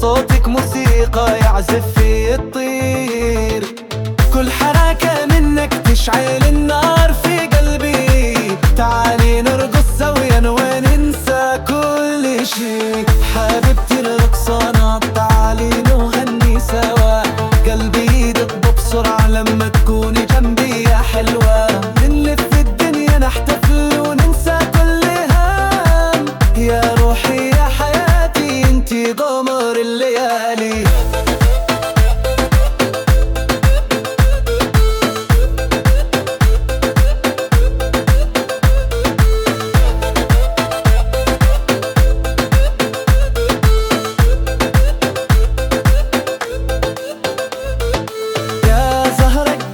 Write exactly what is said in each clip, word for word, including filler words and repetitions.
صوتك موسيقى يعزف في الطير، كل حركة منك تشعل النار في قلبي. تعالي نرقص سويا وننسى كل شي، حبيبتي الرقصانة تعالي نغني سوا. قلبي يدق بسرعة لما تكوني جنبي يا حلوة، نلف الدنيا نحتفل وننسى كل هام. يا روحي يا حياتي انتي قمر الليالي.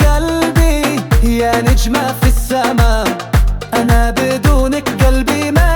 يا نجمة في السماء، أنا بدونك قلبي ما